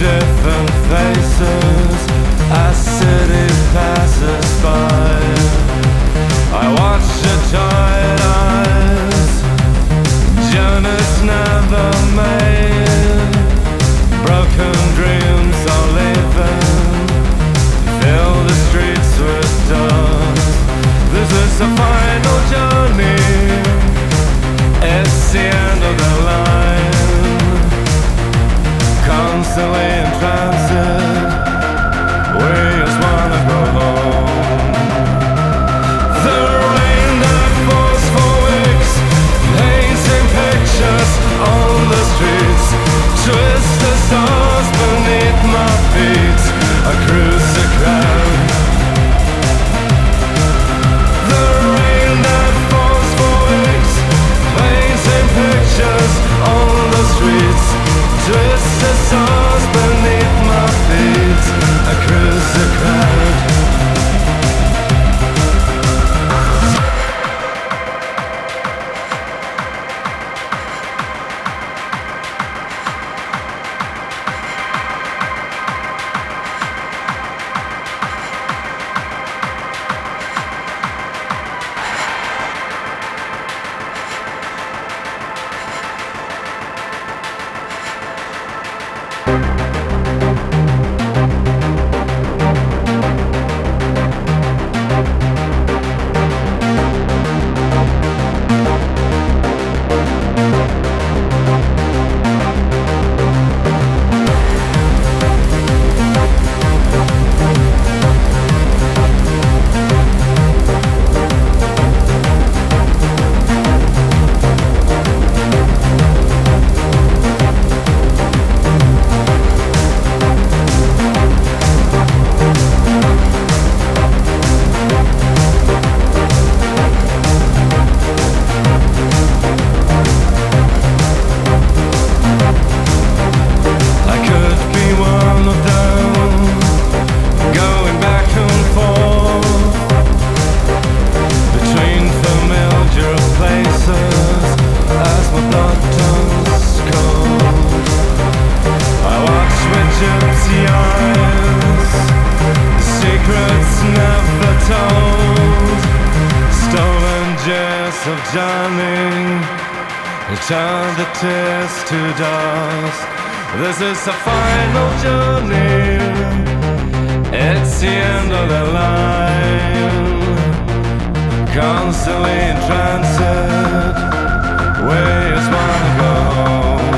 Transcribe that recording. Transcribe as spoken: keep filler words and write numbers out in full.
different faces as city passes by. I watch the tired eyes Jonas never made. Broken dreams are leaving, fill the streets with dust. This is the final journey, it's the end of the line. Constantly in transit, we just wanna go home. The rain that falls for weeks, painting pictures on the streets, twist the stars beneath my feet, I cruise the crowd. The rain that falls for weeks, painting pictures on the streets, twist the stars beneath my feet, I cruise the crowd. Of jamming, turn the tears to dust. This is the final journey, it's the end of the line. Constantly in transit, we just wanna go home.